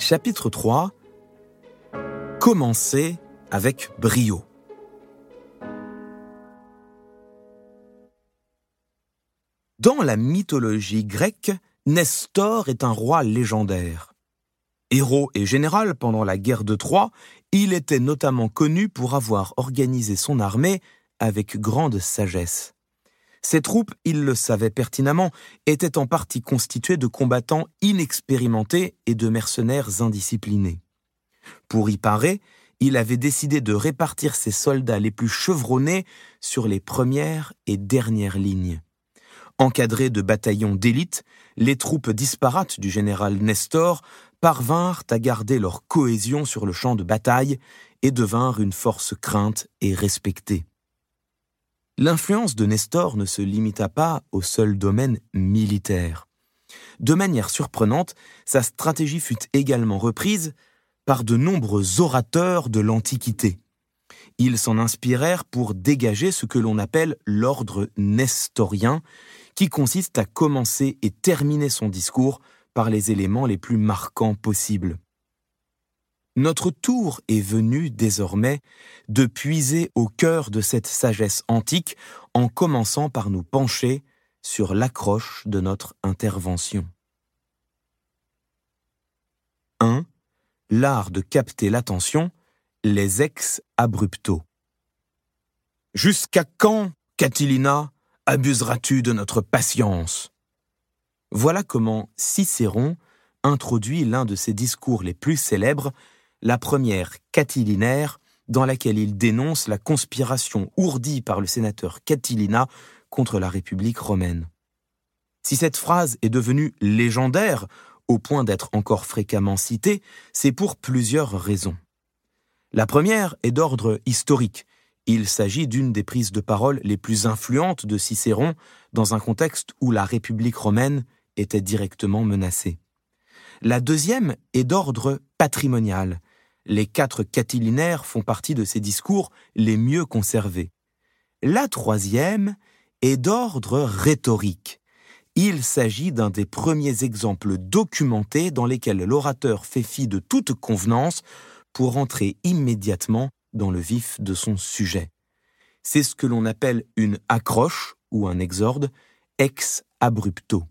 Chapitre 3. Commencer avec brio. Dans la mythologie grecque, Nestor est un roi légendaire. Héros et général pendant la guerre de Troie, il était notamment connu pour avoir organisé son armée avec grande sagesse. Ses troupes, il le savait pertinemment, étaient en partie constituées de combattants inexpérimentés et de mercenaires indisciplinés. Pour y parer, il avait décidé de répartir ses soldats les plus chevronnés sur les premières et dernières lignes. Encadrés de bataillons d'élite, les troupes disparates du général Nestor parvinrent à garder leur cohésion sur le champ de bataille et devinrent une force crainte et respectée. L'influence de Nestor ne se limita pas au seul domaine militaire. De manière surprenante, sa stratégie fut également reprise par de nombreux orateurs de l'Antiquité. Ils s'en inspirèrent pour dégager ce que l'on appelle l'ordre nestorien, qui consiste à commencer et terminer son discours par les éléments les plus marquants possibles. Notre tour est venu désormais de puiser au cœur de cette sagesse antique en commençant par nous pencher sur l'accroche de notre intervention. 1. L'art de capter l'attention, les ex abrupto. Jusqu'à quand, Catilina, abuseras-tu de notre patience ? Voilà comment Cicéron introduit l'un de ses discours les plus célèbres, la première catilinaire, dans laquelle il dénonce la conspiration ourdie par le sénateur Catilina contre la République romaine. Si cette phrase est devenue légendaire, au point d'être encore fréquemment citée, c'est pour plusieurs raisons. La première est d'ordre historique. Il s'agit d'une des prises de parole les plus influentes de Cicéron dans un contexte où la République romaine était directement menacée. La deuxième est d'ordre patrimonial. Les 4 catilinaires font partie de ses discours les mieux conservés. La troisième est d'ordre rhétorique. Il s'agit d'un des premiers exemples documentés dans lesquels l'orateur fait fi de toute convenance pour entrer immédiatement dans le vif de son sujet. C'est ce que l'on appelle une accroche ou un exorde ex abrupto.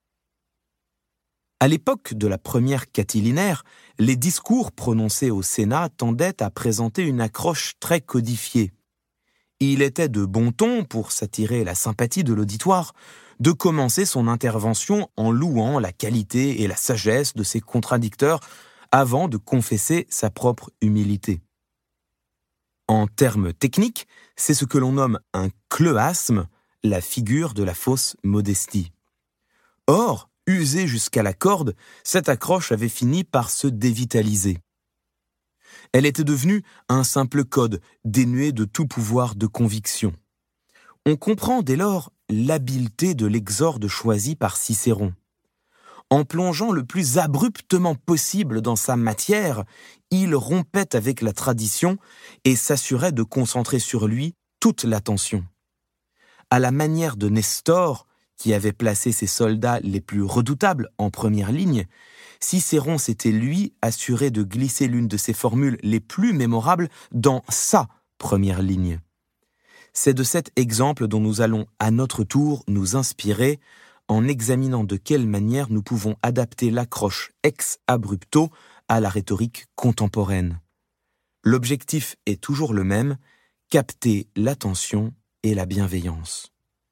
À l'époque de la première catilinaire, les discours prononcés au Sénat tendaient à présenter une accroche très codifiée. Il était de bon ton, pour s'attirer la sympathie de l'auditoire, de commencer son intervention en louant la qualité et la sagesse de ses contradicteurs avant de confesser sa propre humilité. En termes techniques, c'est ce que l'on nomme un cléasme, la figure de la fausse modestie. Or, usée jusqu'à la corde, cette accroche avait fini par se dévitaliser. Elle était devenue un simple code, dénué de tout pouvoir de conviction. On comprend dès lors l'habileté de l'exorde choisi par Cicéron. En plongeant le plus abruptement possible dans sa matière, il rompait avec la tradition et s'assurait de concentrer sur lui toute l'attention. À la manière de Nestor, qui avait placé ses soldats les plus redoutables en première ligne, Cicéron s'était lui assuré de glisser l'une de ses formules les plus mémorables dans sa première ligne. C'est de cet exemple dont nous allons à notre tour nous inspirer en examinant de quelle manière nous pouvons adapter l'accroche ex abrupto à la rhétorique contemporaine. L'objectif est toujours le même, capter l'attention et la bienveillance.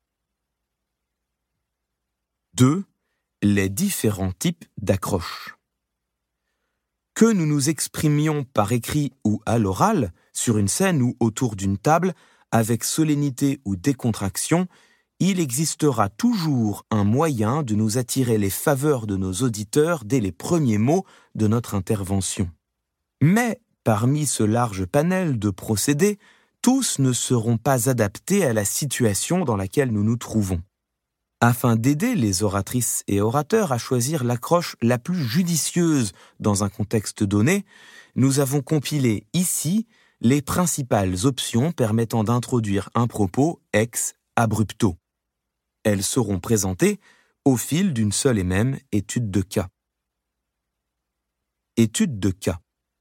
2. Les différents types d'accroches. Que nous nous exprimions par écrit ou à l'oral, sur une scène ou autour d'une table, avec solennité ou décontraction, il existera toujours un moyen de nous attirer les faveurs de nos auditeurs dès les premiers mots de notre intervention. Mais, parmi ce large panel de procédés, tous ne seront pas adaptés à la situation dans laquelle nous nous trouvons. Afin d'aider les oratrices et orateurs à choisir l'accroche la plus judicieuse dans un contexte donné, nous avons compilé ici les principales options permettant d'introduire un propos ex abrupto. Elles seront présentées au fil d'une seule et même étude de cas. Étude de cas.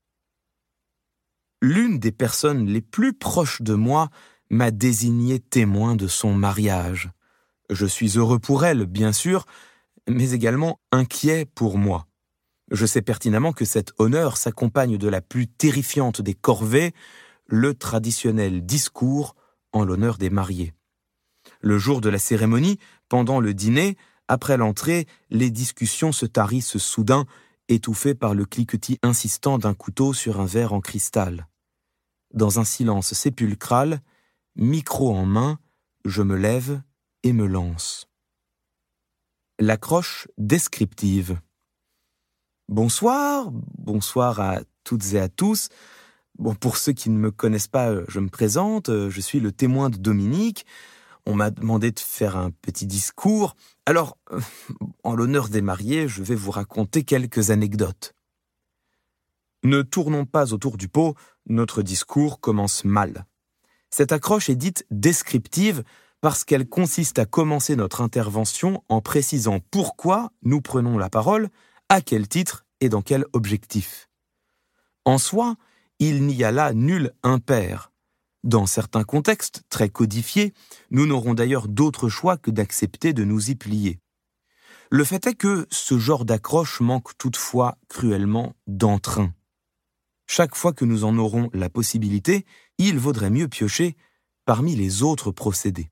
L'une des personnes les plus proches de moi m'a désigné témoin de son mariage. Je suis heureux pour elle, bien sûr, mais également inquiet pour moi. Je sais pertinemment que cet honneur s'accompagne de la plus terrifiante des corvées, le traditionnel discours en l'honneur des mariés. Le jour de la cérémonie, pendant le dîner, après l'entrée, les discussions se tarissent soudain, étouffées par le cliquetis insistant d'un couteau sur un verre en cristal. Dans un silence sépulcral, micro en main, je me lève et me lance. L'accroche descriptive. Bonsoir à toutes et à tous. Pour ceux qui ne me connaissent pas, je me présente, je suis le témoin de Dominique. On m'a demandé de faire un petit discours. Alors, en l'honneur des mariés, je vais vous raconter quelques anecdotes. Ne tournons pas autour du pot, notre discours commence mal. Cette accroche est dite descriptive parce qu'elle consiste à commencer notre intervention en précisant pourquoi nous prenons la parole, à quel titre et dans quel objectif. En soi, il n'y a là nul impair. Dans certains contextes très codifiés, nous n'aurons d'ailleurs d'autre choix que d'accepter de nous y plier. Le fait est que ce genre d'accroche manque toutefois cruellement d'entrain. Chaque fois que nous en aurons la possibilité, il vaudrait mieux piocher parmi les autres procédés.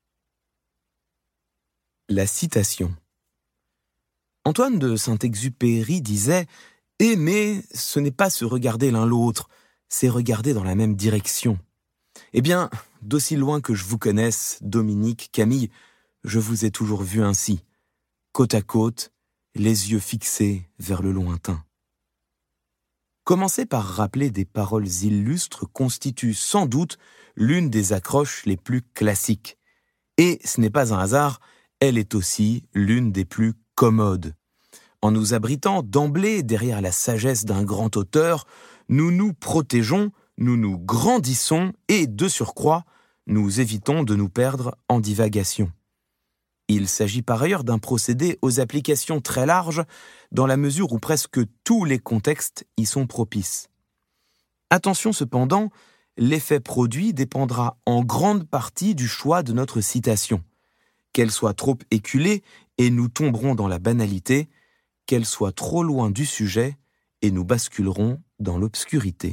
La citation. Antoine de Saint-Exupéry disait « Aimer, ce n'est pas se regarder l'un l'autre, c'est regarder dans la même direction. » Eh bien, d'aussi loin que je vous connaisse, Dominique, Camille, je vous ai toujours vu ainsi, côte à côte, les yeux fixés vers le lointain. Commencer par rappeler des paroles illustres constitue sans doute l'une des accroches les plus classiques. Et ce n'est pas un hasard, elle est aussi l'une des plus commodes. En nous abritant d'emblée derrière la sagesse d'un grand auteur, nous nous protégeons, nous nous grandissons et, de surcroît, nous évitons de nous perdre en divagation. Il s'agit par ailleurs d'un procédé aux applications très larges, dans la mesure où presque tous les contextes y sont propices. Attention cependant, l'effet produit dépendra en grande partie du choix de notre citation. Qu'elle soit trop éculée et nous tomberons dans la banalité, qu'elle soit trop loin du sujet et nous basculerons dans l'obscurité.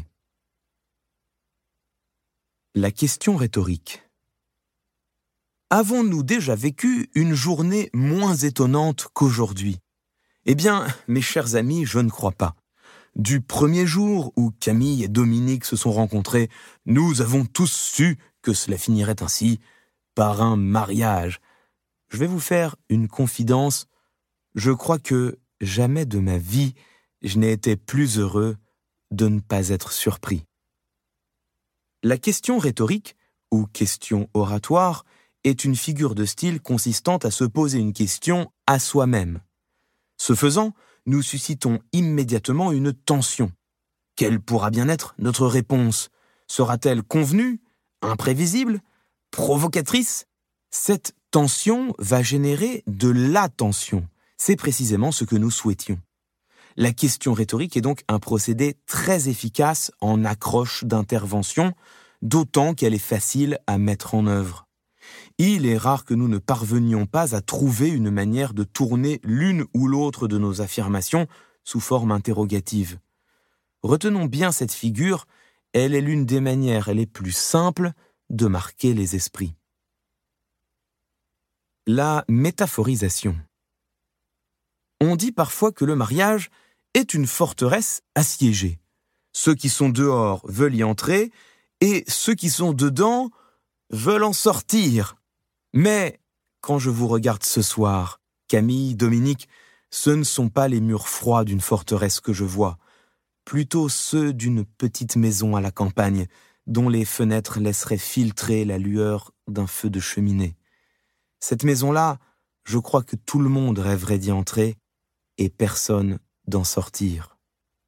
La question rhétorique. Avons-nous déjà vécu une journée moins étonnante qu'aujourd'hui ? Eh bien, mes chers amis, je ne crois pas. Du premier jour où Camille et Dominique se sont rencontrés, nous avons tous su que cela finirait ainsi, par un mariage. Je vais vous faire une confidence. Je crois que jamais de ma vie, je n'ai été plus heureux de ne pas être surpris. La question rhétorique, ou question oratoire, est une figure de style consistant à se poser une question à soi-même. Ce faisant, nous suscitons immédiatement une tension. Quelle pourra bien être notre réponse ? Sera-t-elle convenue, imprévisible, provocatrice ? Cette tension va générer de l'attention. C'est précisément ce que nous souhaitions. La question rhétorique est donc un procédé très efficace en accroche d'intervention, d'autant qu'elle est facile à mettre en œuvre. Il est rare que nous ne parvenions pas à trouver une manière de tourner l'une ou l'autre de nos affirmations sous forme interrogative. Retenons bien cette figure, elle est l'une des manières les plus simples de marquer les esprits. La métaphorisation. On dit parfois que le mariage est une forteresse assiégée. Ceux qui sont dehors veulent y entrer et ceux qui sont dedans veulent en sortir. Mais, quand je vous regarde ce soir, Camille, Dominique, ce ne sont pas les murs froids d'une forteresse que je vois, plutôt ceux d'une petite maison à la campagne, dont les fenêtres laisseraient filtrer la lueur d'un feu de cheminée. Cette maison-là, je crois que tout le monde rêverait d'y entrer et personne d'en sortir.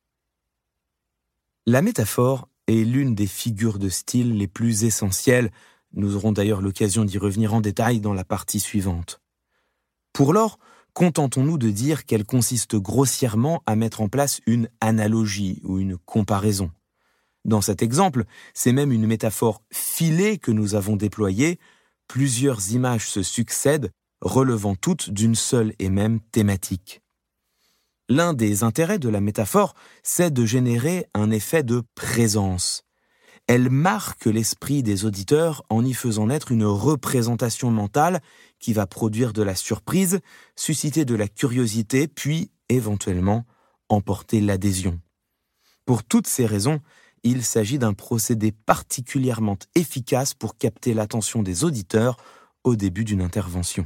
La métaphore est l'une des figures de style les plus essentielles. Nous aurons d'ailleurs l'occasion d'y revenir en détail dans la partie suivante. Pour lors, contentons-nous de dire qu'elle consiste grossièrement à mettre en place une analogie ou une comparaison. Dans cet exemple, c'est même une métaphore filée que nous avons déployée. Plusieurs images se succèdent, relevant toutes d'une seule et même thématique. L'un des intérêts de la métaphore, c'est de générer un effet de présence. Elle marque l'esprit des auditeurs en y faisant naître une représentation mentale qui va produire de la surprise, susciter de la curiosité, puis, éventuellement, emporter l'adhésion. Pour toutes ces raisons, il s'agit d'un procédé particulièrement efficace pour capter l'attention des auditeurs au début d'une intervention.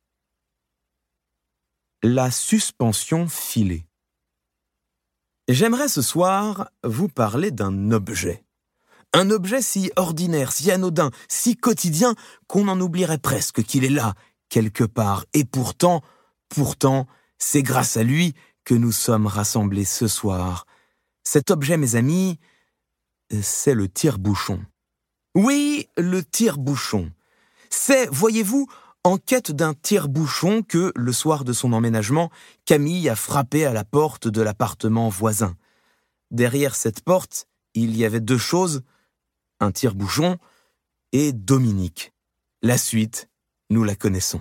La suspension filée. J'aimerais ce soir vous parler d'un objet. Un objet si ordinaire, si anodin, si quotidien qu'on en oublierait presque qu'il est là, quelque part. Et pourtant, c'est grâce à lui que nous sommes rassemblés ce soir. Cet objet, mes amis, c'est le tire-bouchon. Oui, le tire-bouchon. C'est, voyez-vous, en quête d'un tire-bouchon que, le soir de son emménagement, Camille a frappé à la porte de l'appartement voisin. Derrière cette porte, il y avait deux choses, un tire-bouchon et Dominique. La suite, nous la connaissons.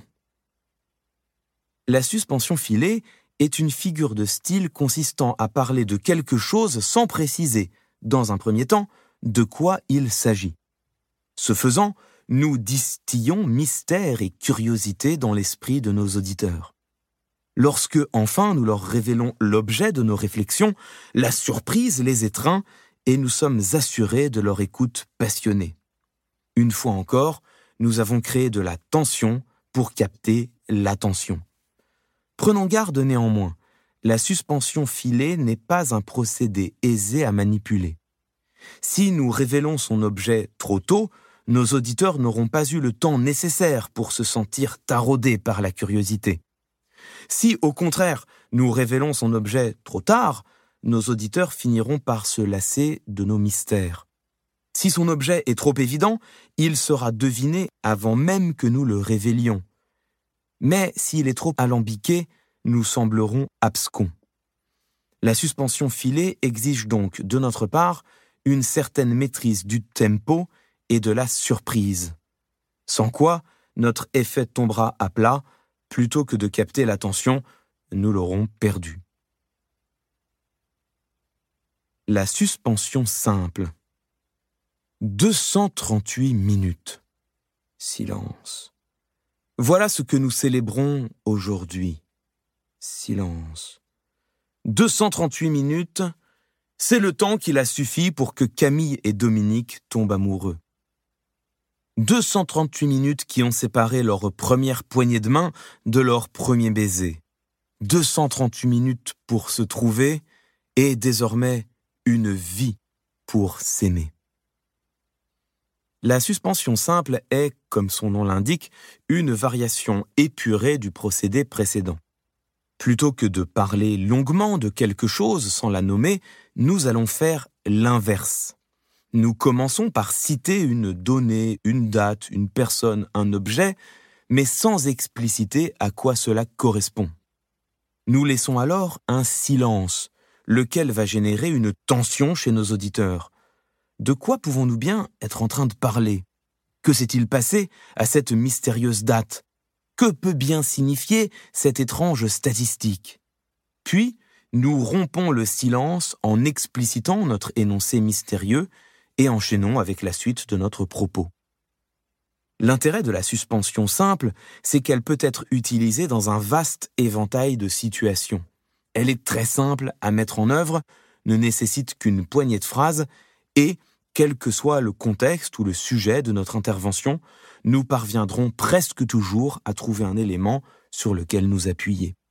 La suspension filée est une figure de style consistant à parler de quelque chose sans préciser, dans un premier temps, de quoi il s'agit. Ce faisant, nous distillons mystère et curiosité dans l'esprit de nos auditeurs. Lorsque, enfin, nous leur révélons l'objet de nos réflexions, la surprise les étreint et nous sommes assurés de leur écoute passionnée. Une fois encore, nous avons créé de la tension pour capter l'attention. Prenons garde néanmoins, la suspension filée n'est pas un procédé aisé à manipuler. Si nous révélons son objet trop tôt, nos auditeurs n'auront pas eu le temps nécessaire pour se sentir taraudés par la curiosité. Si, au contraire, nous révélons son objet trop tard, nos auditeurs finiront par se lasser de nos mystères. Si son objet est trop évident, il sera deviné avant même que nous le révélions. Mais s'il est trop alambiqué, nous semblerons abscons. La suspension filée exige donc, de notre part, une certaine maîtrise du tempo et de la surprise. Sans quoi, notre effet tombera à plat, plutôt que de capter l'attention, nous l'aurons perdu. La suspension simple. 238 minutes. Silence. Voilà ce que nous célébrons aujourd'hui. Silence. 238 minutes, c'est le temps qu'il a suffi pour que Camille et Dominique tombent amoureux. 238 minutes qui ont séparé leur première poignée de main de leur premier baiser. 238 minutes pour se trouver et désormais une vie pour s'aimer. La suspension simple est, comme son nom l'indique, une variation épurée du procédé précédent. Plutôt que de parler longuement de quelque chose sans la nommer, nous allons faire l'inverse. Nous commençons par citer une donnée, une date, une personne, un objet, mais sans expliciter à quoi cela correspond. Nous laissons alors un silence, lequel va générer une tension chez nos auditeurs. De quoi pouvons-nous bien être en train de parler ? Que s'est-il passé à cette mystérieuse date ? Que peut bien signifier cette étrange statistique ? Puis, nous rompons le silence en explicitant notre énoncé mystérieux et enchaînons avec la suite de notre propos. L'intérêt de la suspension simple, c'est qu'elle peut être utilisée dans un vaste éventail de situations. Elle est très simple à mettre en œuvre, ne nécessite qu'une poignée de phrases et, quel que soit le contexte ou le sujet de notre intervention, nous parviendrons presque toujours à trouver un élément sur lequel nous appuyer.